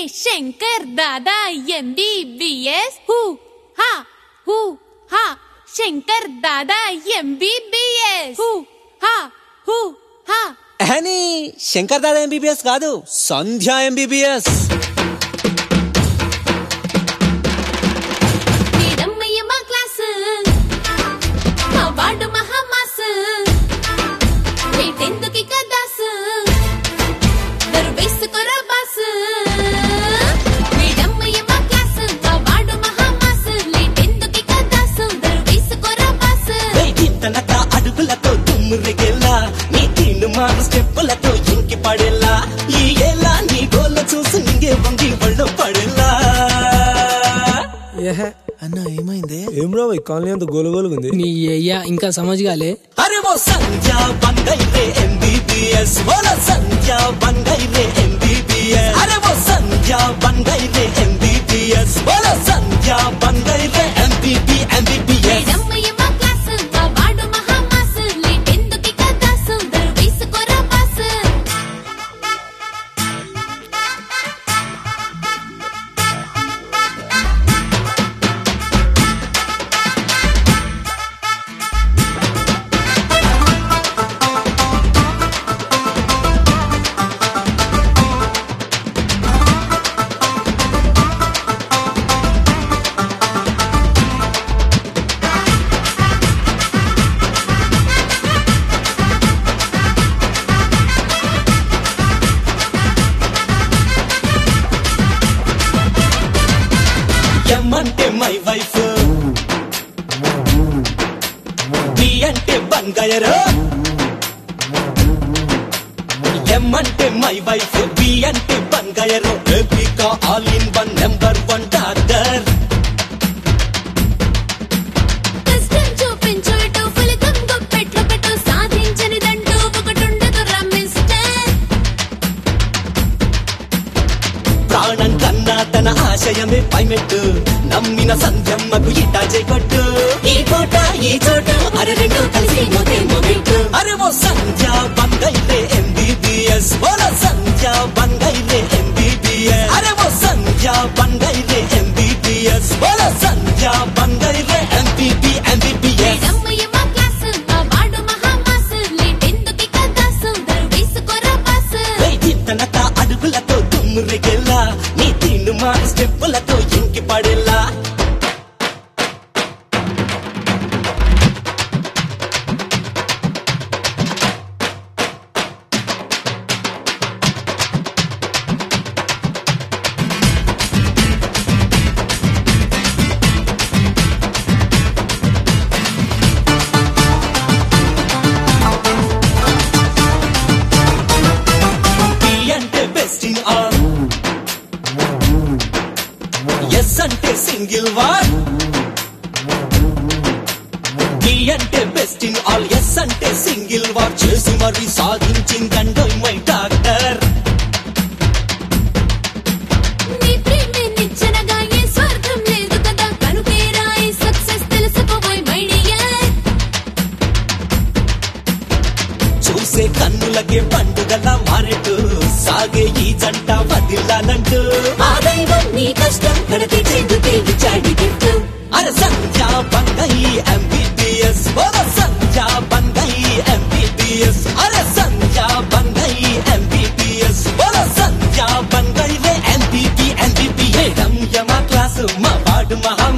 Shankar Dada MBBS who హా Shankar Dada MBBS who హా అని శంకర్ దాదా MBBS కాదు, సంధ్య MBBS. అడుగులతో తుమ్మురెగేలా నీ తీను మారు స్టెప్పులతో ఇంకి పడేలా ఈ ఏలా నీ గోళ్ళ చూసి నింగే వంగి ఒళ్ళో పడేలా. అన్న ఏమైంది? ఏం రా కాలనీ అంత గోలుగోలుగుంది. నీ అయ్యా ఇంకా సమజ్గాలే. అరే ఓ సంధ్య బంగైరే MBBS, ఓ సంధ్య బంగైరే MBBS, అరే ఓ సంధ్య బంగైరే MBBS, ఓ సంధ్య బంగైరే MBBS. M అంటే మై వైఫ్, B అంటే బంగాయరు. M అంటే మై వైఫ్, B అంటే బంగాయరు. బేబీకా all in one number 1 doctor. ప్రాణం కన్నా తన ఆశయమే పైమెట్టు, నమ్మిన సంధ్యమ్మకు ఇటా చేకొట్టు. ఈ కోట ఈ చోటు అరే రెండు కలిసి మొదే మొదెట్టు. అరే ఓ సంధ్య బంగైరే MBBS, ఓ సంధ్య బంగైరే MBBS, అరే ఓ సంధ్య బంగైరే MBBS, ఓ సంధ్య బంగైరే MBBS. తనక అడుగులతో తుమ్మురెగేలా నీ తీను మారు స్టెప్పులతో ఇంకి పడేలా. ఎస్ అంటే సింగిల్ వార్, డి అంటే బెస్ట్ ఇన్ ఆల్. ఎస్ అంటే సింగిల్ వార్ చేసి మరి సాధించిందండో మై డాక్టర్. చూసే కన్నులకే పండుగలా మారెట్టు సాగే ఈ జంట వదిలాలంటూ. ఆ దైవం నీ కష్టం కడతి చెందుతే విచాడికెట్టు. అరే సంధ్య బంగై MBBS, ఓ సంధ్య బంగై MBBS, అరే సంధ్య బంగై MBBS, ఓ సంధ్య బంగై MBBS. యమ క్లాసు మా వాడు మహా